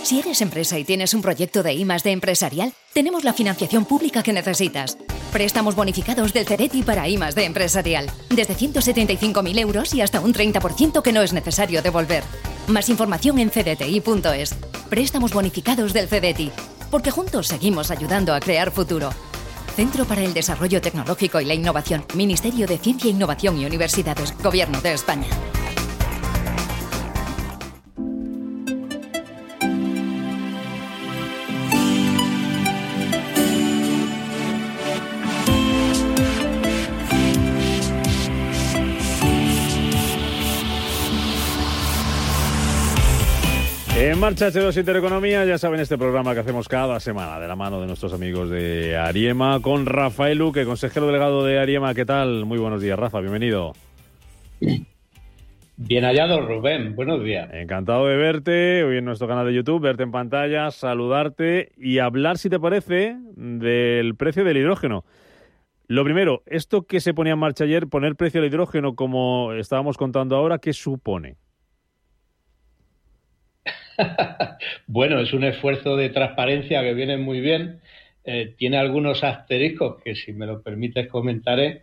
Si eres empresa y tienes un proyecto de I+D empresarial, tenemos la financiación pública que necesitas. Préstamos bonificados del CEDETI para I+D empresarial. Desde 175.000 euros y hasta un 30% que no es necesario devolver. Más información en cdti.es. Préstamos bonificados del CEDETI. Porque juntos seguimos ayudando a crear futuro. Centro para el Desarrollo Tecnológico y la Innovación. Ministerio de Ciencia, Innovación y Universidades. Gobierno de España. En marcha H2 Intereconomía, ya saben, este programa que hacemos cada semana de la mano de nuestros amigos de Ariema, con Rafael Luque, consejero delegado de Ariema. ¿Qué tal? Muy buenos días, Rafa, bienvenido. Bien hallado, Rubén, buenos días. Encantado de verte hoy en nuestro canal de YouTube, verte en pantalla, saludarte y hablar, si te parece, del precio del hidrógeno. Lo primero, esto que se ponía en marcha ayer, poner precio al hidrógeno como estábamos contando ahora, ¿qué supone? Bueno, es un esfuerzo de transparencia que viene muy bien. Tiene algunos asteriscos que, si me lo permites, comentaré.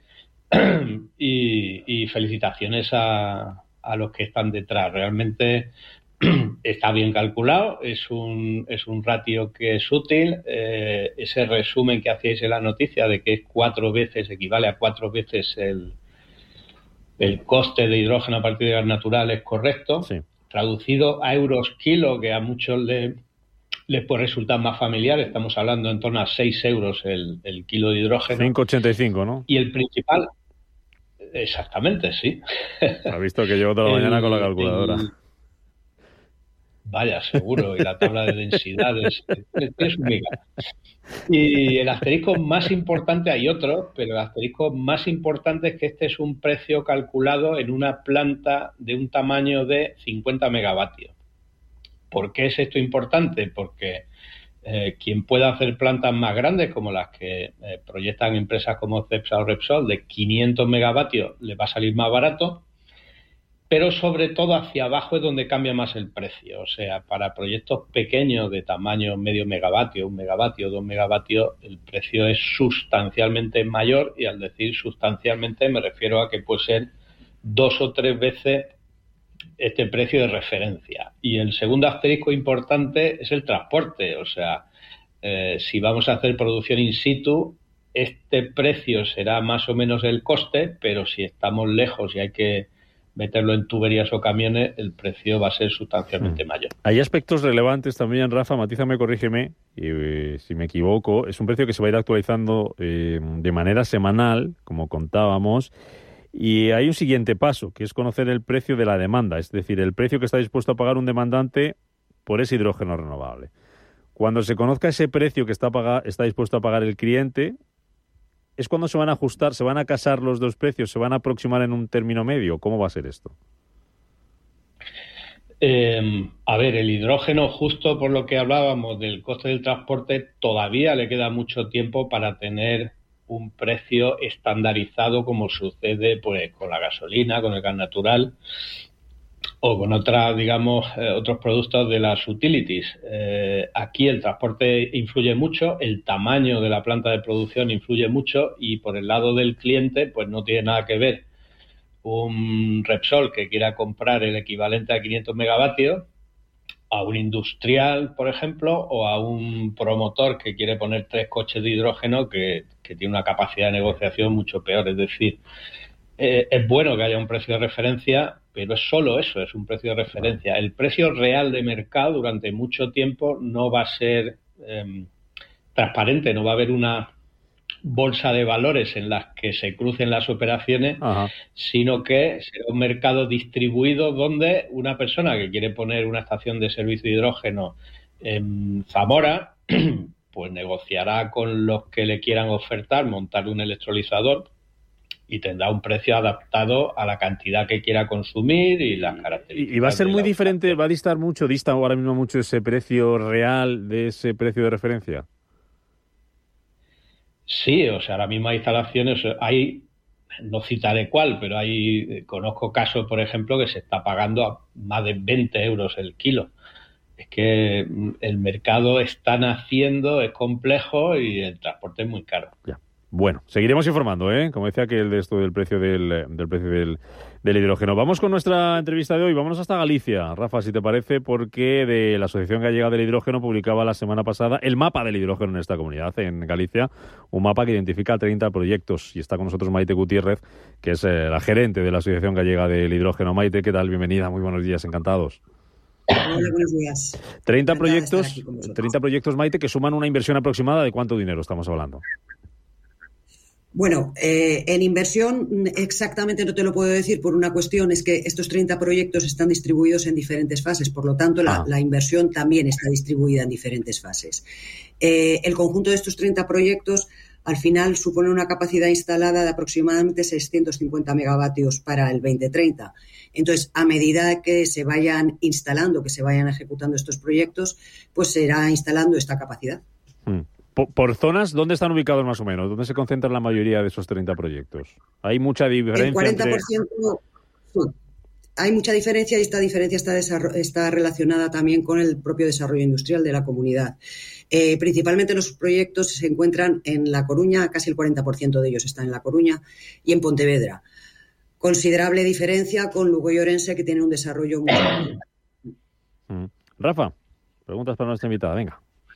y felicitaciones a los que están detrás. Realmente está bien calculado. Es un ratio que es útil. Ese resumen que hacíais en la noticia de que es 4 veces, equivale a 4 veces el coste de hidrógeno a partir de gas natural, es correcto. Sí. Traducido a euros kilo, que a muchos les puede resultar más familiar, estamos hablando en torno a 6 euros el kilo de hidrógeno. 5,85, ¿no? Y el principal, exactamente, sí. Ha visto que llevo toda la mañana con la calculadora. Vaya, seguro, y la tabla de densidades es única. Y el asterisco más importante, hay otro, pero el asterisco más importante es que este es un precio calculado en una planta de un tamaño de 50 megavatios. ¿Por qué es esto importante? Porque quien pueda hacer plantas más grandes, como las que proyectan empresas como Cepsa o Repsol, de 500 megavatios, le va a salir más barato. Pero sobre todo hacia abajo es donde cambia más el precio. O sea, para proyectos pequeños de tamaño medio megavatio, 1 megavatio, 2 megavatios, el precio es sustancialmente mayor, y al decir sustancialmente me refiero a que puede ser 2 o 3 veces este precio de referencia. Y el segundo asterisco importante es el transporte. O sea, si vamos a hacer producción in situ, este precio será más o menos el coste, pero si estamos lejos y hay que meterlo en tuberías o camiones, el precio va a ser sustancialmente mayor. Hay aspectos relevantes también, Rafa, matízame, corrígeme, si me equivoco. Es un precio que se va a ir actualizando de manera semanal, como contábamos, y hay un siguiente paso, que es conocer el precio de la demanda, es decir, el precio que está dispuesto a pagar un demandante por ese hidrógeno renovable. Cuando se conozca ese precio que está dispuesto a pagar el cliente, ¿es cuando se van a ajustar, se van a casar los dos precios, se van a aproximar en un término medio? ¿Cómo va a ser esto? A ver, el hidrógeno, justo por lo que hablábamos del coste del transporte, todavía le queda mucho tiempo para tener un precio estandarizado, como sucede pues con la gasolina, con el gas natural o con otras, digamos, otros productos de las utilities. Aquí el transporte influye mucho, el tamaño de la planta de producción influye mucho, y por el lado del cliente pues no tiene nada que ver un Repsol que quiera comprar el equivalente a 500 megavatios a un industrial, por ejemplo, o a un promotor que quiere poner 3 coches de hidrógeno que tiene una capacidad de negociación mucho peor. Es decir, es bueno que haya un precio de referencia, pero es solo eso, es un precio de referencia. El precio real de mercado durante mucho tiempo no va a ser transparente, no va a haber una bolsa de valores en las que se crucen las operaciones, sino que será un mercado distribuido donde una persona que quiere poner una estación de servicio de hidrógeno en Zamora, pues negociará con los que le quieran ofertar montar un electrolizador y tendrá un precio adaptado a la cantidad que quiera consumir y las características. Y va a ser muy diferente, va a dista ahora mismo mucho ese precio real de ese precio de referencia. Sí, o sea, ahora mismo hay instalaciones, hay, no citaré cuál, pero conozco casos, por ejemplo, que se está pagando a más de 20 euros el kilo. es que el mercado está naciendo, es complejo y el transporte es muy caro. Ya. Bueno, seguiremos informando, ¿eh? Como decía, que el de esto del precio del hidrógeno. Vamos con nuestra entrevista de hoy. Vámonos hasta Galicia, Rafa, si te parece, porque de la Asociación Gallega del Hidrógeno publicaba la semana pasada el mapa del hidrógeno en esta comunidad, en Galicia, un mapa que identifica 30 proyectos. Y está con nosotros Maite Gutiérrez, que es la gerente de la Asociación Gallega del Hidrógeno. Maite, ¿qué tal? Bienvenida, muy buenos días, encantados. Hola, buenos días. 30 proyectos, Maite, que suman una inversión aproximada de ¿cuánto dinero estamos hablando? Bueno, en inversión exactamente no te lo puedo decir por una cuestión, es que estos 30 proyectos están distribuidos en diferentes fases, por lo tanto la inversión también está distribuida en diferentes fases. El conjunto de estos 30 proyectos al final supone una capacidad instalada de aproximadamente 650 megavatios para el 2030. Entonces, a medida que se vayan instalando, que se vayan ejecutando estos proyectos, pues se irá instalando esta capacidad. Por zonas, ¿dónde están ubicados más o menos? ¿Dónde se concentran la mayoría de esos 30 proyectos? ¿Hay mucha diferencia? El 40%, sí. Hay mucha diferencia y esta diferencia está relacionada también con el propio desarrollo industrial de la comunidad. Principalmente los proyectos se encuentran en La Coruña, casi el 40% de ellos están en La Coruña, y en Pontevedra. Considerable diferencia con Lugo y Orense, que tienen un desarrollo muy alto. Rafa, preguntas para nuestra invitada, venga.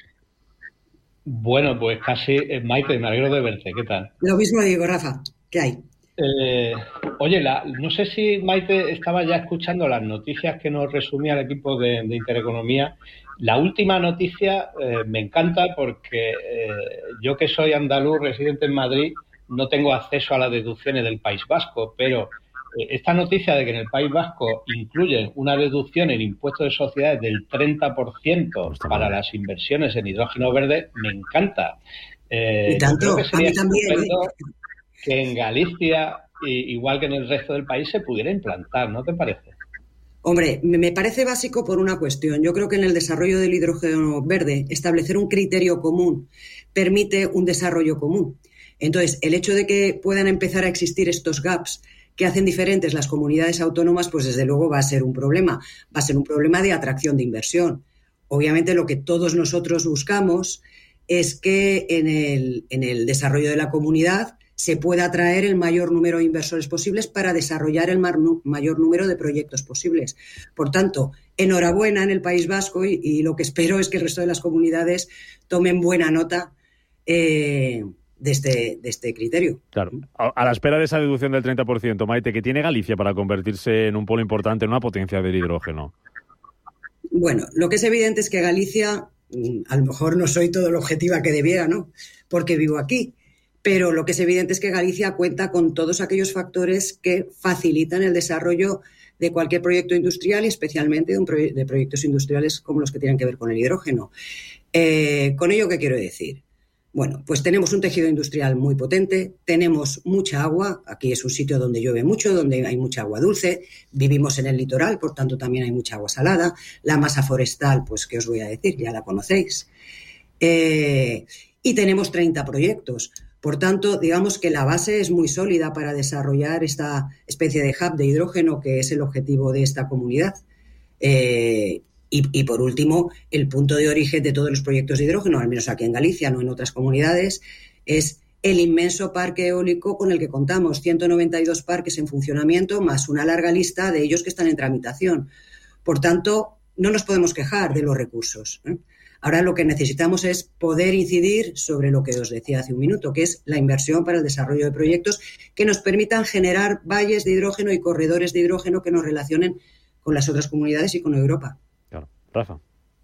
Bueno, pues casi, Maite, me alegro de verte, ¿qué tal? Lo mismo digo, Rafa, ¿qué hay? Oye, no sé si Maite estaba ya escuchando las noticias que nos resumía el equipo de Intereconomía. La última noticia me encanta porque yo, que soy andaluz residente en Madrid, no tengo acceso a las deducciones del País Vasco, pero esta noticia de que en el País Vasco incluyen una deducción en impuestos de sociedades del 30% para las inversiones en hidrógeno verde, me encanta. Y tanto, creo que sería a mí también. Que en Galicia, igual que en el resto del país, se pudiera implantar, ¿no te parece? Hombre, me parece básico por una cuestión. Yo creo que en el desarrollo del hidrógeno verde, establecer un criterio común permite un desarrollo común. Entonces, el hecho de que puedan empezar a existir estos gaps que hacen diferentes las comunidades autónomas, pues desde luego va a ser un problema. Va a ser un problema de atracción de inversión. Obviamente lo que todos nosotros buscamos es que en el desarrollo de la comunidad se pueda atraer el mayor número de inversores posibles para desarrollar el mayor número de proyectos posibles. Por tanto, enhorabuena en el País Vasco y lo que espero es que el resto de las comunidades tomen buena nota de este criterio. Claro. A la espera de esa deducción del 30%, Maite, ¿qué tiene Galicia para convertirse en un polo importante, en una potencia del hidrógeno? Bueno, lo que es evidente es que Galicia, a lo mejor no soy todo lo objetiva que debiera, ¿no? Porque vivo aquí, pero lo que es evidente es que Galicia cuenta con todos aquellos factores que facilitan el desarrollo de cualquier proyecto industrial y especialmente de proyectos industriales como los que tienen que ver con el hidrógeno. ¿Con ello qué quiero decir? Bueno, pues tenemos un tejido industrial muy potente, tenemos mucha agua, aquí es un sitio donde llueve mucho, donde hay mucha agua dulce, vivimos en el litoral, por tanto también hay mucha agua salada, la masa forestal, pues qué os voy a decir, ya la conocéis, y tenemos 30 proyectos. Por tanto, digamos que la base es muy sólida para desarrollar esta especie de hub de hidrógeno que es el objetivo de esta comunidad. Y por último, el punto de origen de todos los proyectos de hidrógeno, al menos aquí en Galicia, no en otras comunidades, es el inmenso parque eólico con el que contamos, 192 parques en funcionamiento, más una larga lista de ellos que están en tramitación. Por tanto, no nos podemos quejar de los recursos, ¿eh? Ahora lo que necesitamos es poder incidir sobre lo que os decía hace un minuto, que es la inversión para el desarrollo de proyectos que nos permitan generar valles de hidrógeno y corredores de hidrógeno que nos relacionen con las otras comunidades y con Europa. Claro. Rafa.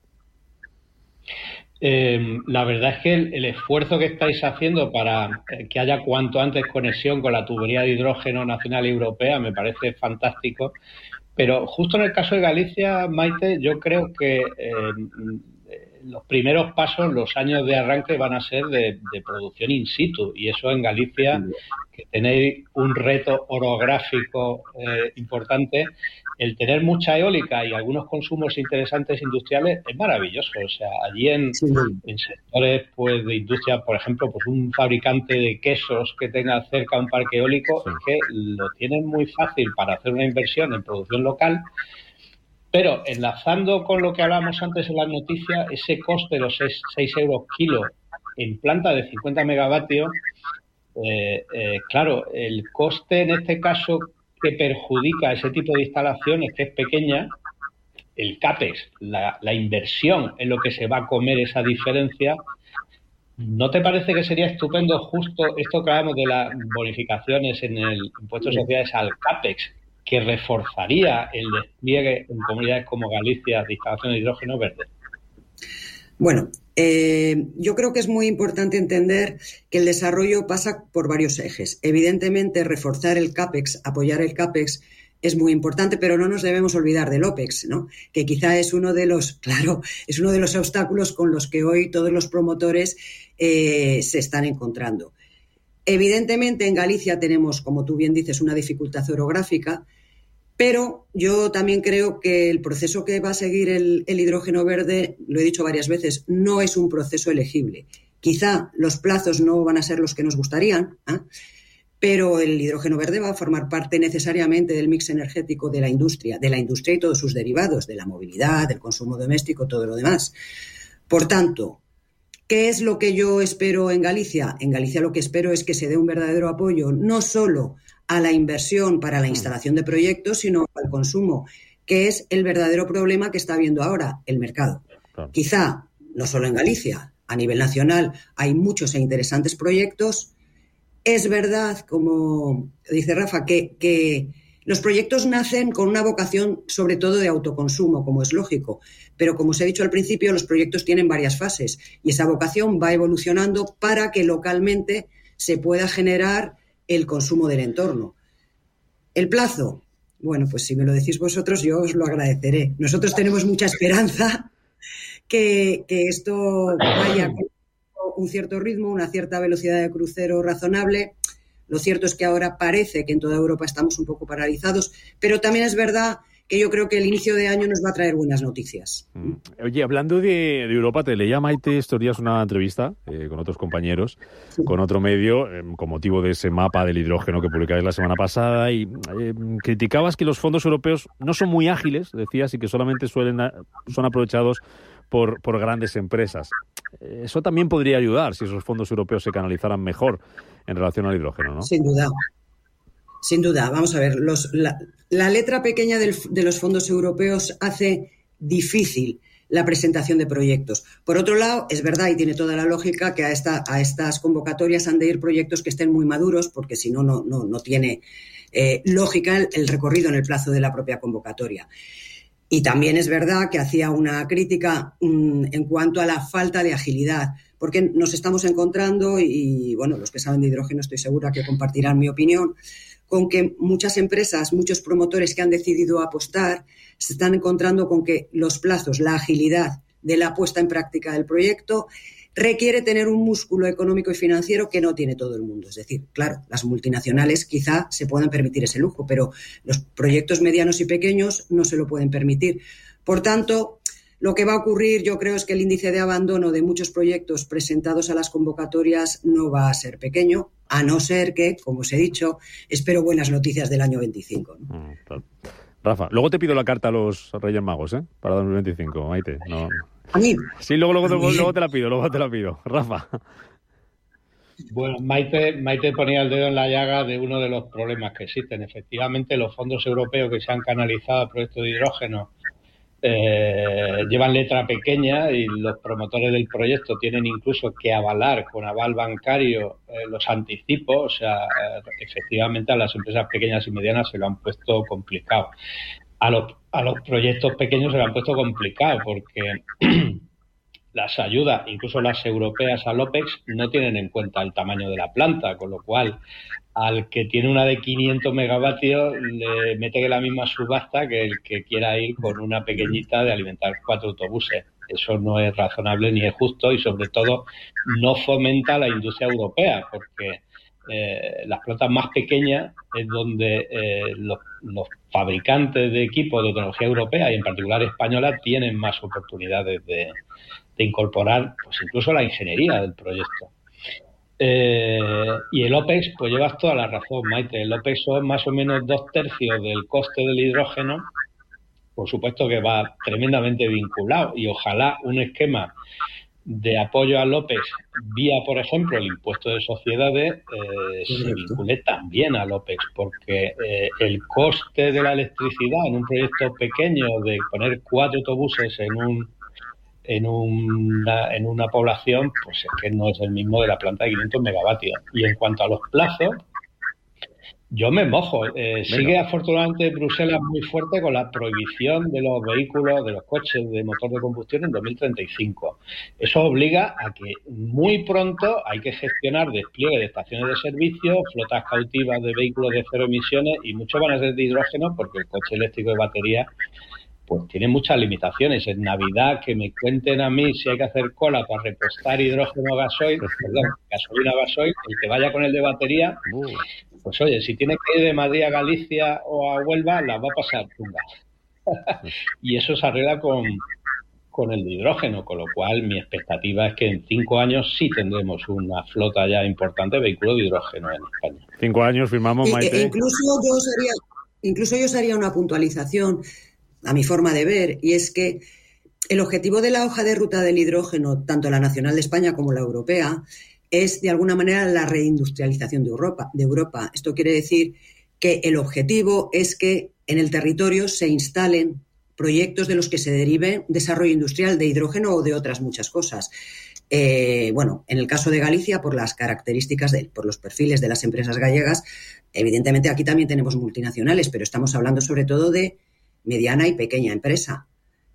La verdad es que el esfuerzo que estáis haciendo para que haya cuanto antes conexión con la tubería de hidrógeno nacional y europea me parece fantástico, pero justo en el caso de Galicia, Maite, yo creo que los primeros pasos, los años de arranque van a ser de producción in situ, y eso en Galicia, que tenéis un reto orográfico importante, el tener mucha eólica y algunos consumos interesantes industriales es maravilloso. O sea, allí en sectores pues de industria, por ejemplo, pues un fabricante de quesos que tenga cerca un parque eólico, es que lo tienen muy fácil para hacer una inversión en producción local. Pero enlazando con lo que hablábamos antes en las noticias, ese coste de los 6 euros kilo en planta de 50 megavatios, claro, el coste en este caso que perjudica a ese tipo de instalaciones, que es pequeña, el CAPEX, la inversión en lo que se va a comer esa diferencia, ¿no te parece que sería estupendo justo esto que hablamos de las bonificaciones en el impuesto de sociedades al CAPEX, que reforzaría el despliegue en comunidades como Galicia de instalaciones de hidrógeno verde? Bueno, yo creo que es muy importante entender que el desarrollo pasa por varios ejes. Evidentemente, reforzar el CAPEX, apoyar el CAPEX es muy importante, pero no nos debemos olvidar del OPEX, ¿no? Que quizá es uno de los obstáculos con los que hoy todos los promotores se están encontrando. Evidentemente, en Galicia tenemos, como tú bien dices, una dificultad orográfica, pero yo también creo que el proceso que va a seguir el hidrógeno verde, lo he dicho varias veces, no es un proceso elegible. Quizá los plazos no van a ser los que nos gustarían, pero el hidrógeno verde va a formar parte necesariamente del mix energético de la industria y todos sus derivados, de la movilidad, del consumo doméstico, todo lo demás. Por tanto, ¿qué es lo que yo espero en Galicia? En Galicia lo que espero es que se dé un verdadero apoyo, no solo a la inversión para la instalación de proyectos, sino al consumo, que es el verdadero problema que está habiendo ahora el mercado. Claro. Quizá, no solo en Galicia, a nivel nacional hay muchos e interesantes proyectos. Es verdad, como dice Rafa, que los proyectos nacen con una vocación sobre todo de autoconsumo, como es lógico, pero como os he dicho al principio, los proyectos tienen varias fases y esa vocación va evolucionando para que localmente se pueda generar el consumo del entorno. El plazo, bueno, pues si me lo decís vosotros, yo os lo agradeceré. Nosotros tenemos mucha esperanza que esto vaya con un cierto ritmo, una cierta velocidad de crucero razonable. Lo cierto es que ahora parece que en toda Europa estamos un poco paralizados, pero también es verdad que yo creo que el inicio de año nos va a traer buenas noticias. Oye, hablando de Europa, te leía, Maite, estos días una entrevista con otros compañeros, sí, con otro medio, con motivo de ese mapa del hidrógeno que publicabas la semana pasada, y criticabas que los fondos europeos no son muy ágiles, decías, y que solamente son aprovechados por grandes empresas. Eso también podría ayudar si esos fondos europeos se canalizaran mejor en relación al hidrógeno, ¿no? Sin duda. Sin duda, vamos a ver, la letra pequeña de los fondos europeos hace difícil la presentación de proyectos. Por otro lado, es verdad y tiene toda la lógica que a estas convocatorias han de ir proyectos que estén muy maduros, porque si no, no tiene lógica el recorrido en el plazo de la propia convocatoria. Y también es verdad que hacía una crítica en cuanto a la falta de agilidad, porque nos estamos encontrando, y bueno, los que saben de hidrógeno estoy segura que compartirán mi opinión, con que muchas empresas, muchos promotores que han decidido apostar, se están encontrando con que los plazos, la agilidad de la puesta en práctica del proyecto requiere tener un músculo económico y financiero que no tiene todo el mundo. Es decir, claro, las multinacionales quizá se puedan permitir ese lujo, pero los proyectos medianos y pequeños no se lo pueden permitir. Por tanto, lo que va a ocurrir, yo creo, es que el índice de abandono de muchos proyectos presentados a las convocatorias no va a ser pequeño, a no ser que, como os he dicho, espero buenas noticias del año 25. ¿no? Claro. Rafa, luego te pido la carta a los Reyes Magos, para 2025, Maite. No. ¿A mí? Sí, luego te la pido. Rafa. Bueno, Maite ponía el dedo en la llaga de uno de los problemas que existen. Efectivamente, los fondos europeos que se han canalizado a proyectos de hidrógeno llevan letra pequeña y los promotores del proyecto tienen incluso que avalar con aval bancario los anticipos. O sea, efectivamente a las empresas pequeñas y medianas se lo han puesto complicado. A los proyectos pequeños se lo han puesto complicado porque las ayudas, incluso las europeas al OPEX, no tienen en cuenta el tamaño de la planta, con lo cual al que tiene una de 500 megavatios le mete la misma subasta que el que quiera ir con una pequeñita de alimentar 4 autobuses. Eso no es razonable ni es justo y sobre todo no fomenta la industria europea porque las plantas más pequeñas es donde los fabricantes de equipos de tecnología europea y en particular española tienen más oportunidades de incorporar pues incluso la ingeniería del proyecto. Y el OPEX, pues llevas toda la razón, Maite. El OPEX son más o menos 2/3 del coste del hidrógeno por supuesto que va tremendamente vinculado, y ojalá un esquema de apoyo a López vía, por ejemplo, el impuesto de sociedades se vincule también a López, porque el coste de la electricidad en un proyecto pequeño de poner 4 autobuses en una población, pues es que no es el mismo de la planta de 500 megavatios. Y en cuanto a los plazos, yo me mojo. Sigue afortunadamente Bruselas muy fuerte con la prohibición de los vehículos, de los coches de motor de combustión en 2035. Eso obliga a que muy pronto hay que gestionar despliegue de estaciones de servicio, flotas cautivas de vehículos de cero emisiones, y muchos van a ser de hidrógeno porque el coche eléctrico de batería pues tiene muchas limitaciones. En Navidad, que me cuenten a mí si hay que hacer cola para repostar hidrógeno gasolina gasoil, el que vaya con el de batería, pues oye, si tiene que ir de Madrid a Galicia o a Huelva, las va a pasar chungas. Y eso se arregla con el de hidrógeno, con lo cual mi expectativa es que en 5 años sí tendremos una flota ya importante de vehículos de hidrógeno en España. 5 años, firmamos, Maite. Incluso yo os haría una puntualización a mi forma de ver, y es que el objetivo de la hoja de ruta del hidrógeno, tanto la nacional de España como la europea, es de alguna manera la reindustrialización de Europa. Esto quiere decir que el objetivo es que en el territorio se instalen proyectos de los que se derive desarrollo industrial de hidrógeno o de otras muchas cosas. En el caso de Galicia, por las características, por los perfiles de las empresas gallegas, evidentemente aquí también tenemos multinacionales, pero estamos hablando sobre todo de mediana y pequeña empresa.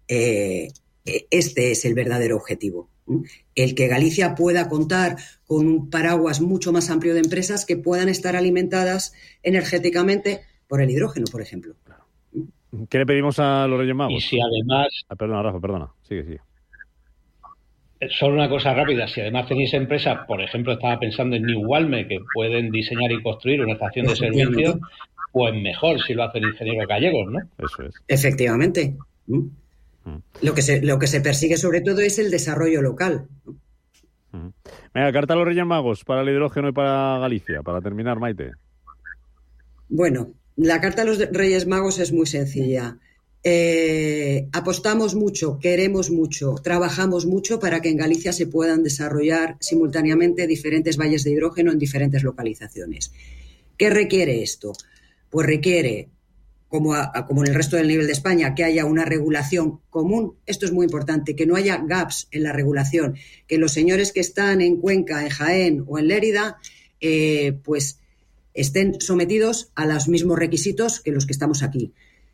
Este es el verdadero objetivo. El que Galicia pueda contar con un paraguas mucho más amplio de empresas que puedan estar alimentadas energéticamente por el hidrógeno, por ejemplo. ¿Qué le pedimos a los Reyes Magos? Y si además... Perdona, Rafa, perdona. Sigue. Solo una cosa rápida. Si además tenéis empresas, por ejemplo, estaba pensando en New Walme, que pueden diseñar y construir una estación de servicio, pues mejor si lo hacen ingenieros gallegos, ¿no? Eso es. Efectivamente. Lo que se persigue sobre todo es el desarrollo local. Venga, carta a los Reyes Magos para el hidrógeno y para Galicia, para terminar, Maite. Bueno, la carta a los Reyes Magos es muy sencilla. Apostamos mucho, queremos mucho, trabajamos mucho para que en Galicia se puedan desarrollar simultáneamente diferentes valles de hidrógeno en diferentes localizaciones. ¿Qué requiere esto? Pues requiere, como en el resto del nivel de España, que haya una regulación común. Esto es muy importante, que no haya gaps en la regulación, que los señores que están en Cuenca, en Jaén o en Lérida, pues estén sometidos a los mismos requisitos que los que estamos aquí.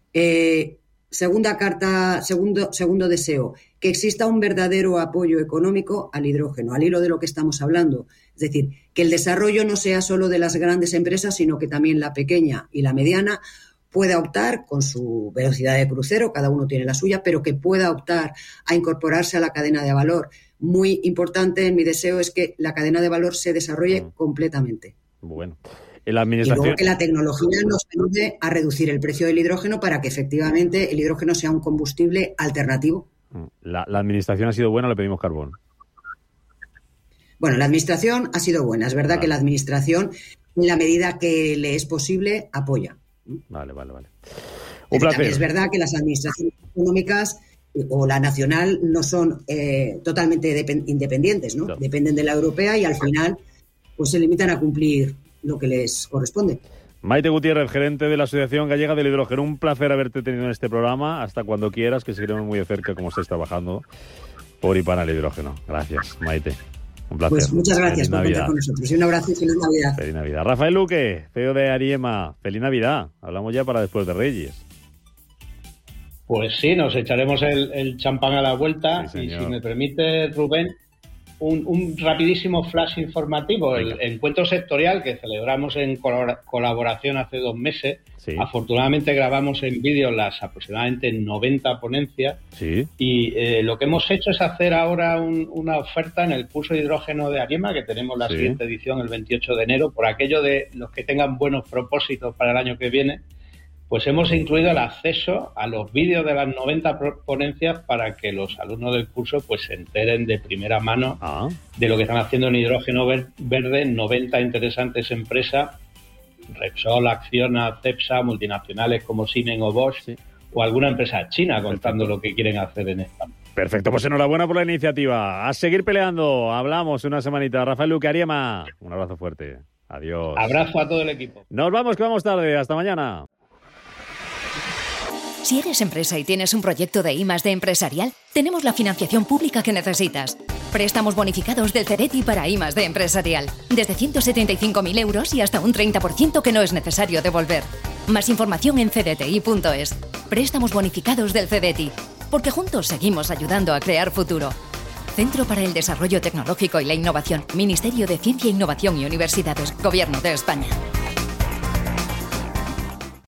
Segundo deseo, que exista un verdadero apoyo económico al hidrógeno, al hilo de lo que estamos hablando. Es decir, que el desarrollo no sea solo de las grandes empresas, sino que también la pequeña y la mediana pueda optar con su velocidad de crucero, cada uno tiene la suya, pero que pueda optar a incorporarse a la cadena de valor. Muy importante en mi deseo es que la cadena de valor se desarrolle completamente. Bueno. La administración... Y luego que la tecnología nos ayude a reducir el precio del hidrógeno para que efectivamente el hidrógeno sea un combustible alternativo. La administración ha sido buena, le pedimos carbón. Bueno, la administración ha sido buena. Es verdad que la administración, en la medida que le es posible, apoya. Vale. Un placer. Es verdad que las administraciones económicas o la nacional no son totalmente independientes, ¿no? Claro. Dependen de la europea y al final pues se limitan a cumplir lo que les corresponde. Maite Gutiérrez, gerente de la Asociación Gallega del Hidrógeno, un placer haberte tenido en este programa. Hasta cuando quieras, que seguiremos muy de cerca cómo estáis trabajando por y para el hidrógeno. Gracias, Maite. Un placer. Pues muchas gracias por contar con nosotros. Y un abrazo y feliz Navidad. Feliz Navidad. Rafael Luque, CEO de Ariema. Feliz Navidad. Hablamos ya para después de Reyes. Pues sí, nos echaremos el champán a la vuelta. Sí, y si me permite, Rubén, un rapidísimo flash informativo. El encuentro sectorial que celebramos en colaboración hace 2 meses. Sí. Afortunadamente grabamos en vídeo las aproximadamente 90 ponencias. Sí. Y lo que hemos hecho es hacer ahora una oferta en el curso de hidrógeno de Ariema, que tenemos la siguiente edición el 28 de enero. Por aquello de los que tengan buenos propósitos para el año que viene, pues hemos incluido el acceso a los vídeos de las 90 ponencias para que los alumnos del curso pues se enteren de primera mano de lo que están haciendo en hidrógeno verde 90 interesantes empresas, Repsol, Acciona, Cepsa, multinacionales como Siemens o Bosch, o alguna empresa china contando lo que quieren hacer en esta. Perfecto, pues enhorabuena por la iniciativa. A seguir peleando. Hablamos una semanita. Rafael Luque, Ariema, un abrazo fuerte. Adiós. Abrazo a todo el equipo. Nos vamos, que vamos tarde. Hasta mañana. Si eres empresa y tienes un proyecto de I+D empresarial, tenemos la financiación pública que necesitas. Préstamos bonificados del CEDETI para I+D empresarial. Desde 175.000 euros y hasta un 30% que no es necesario devolver. Más información en cdti.es. Préstamos bonificados del CEDETI. Porque juntos seguimos ayudando a crear futuro. Centro para el Desarrollo Tecnológico y la Innovación. Ministerio de Ciencia, Innovación y Universidades. Gobierno de España.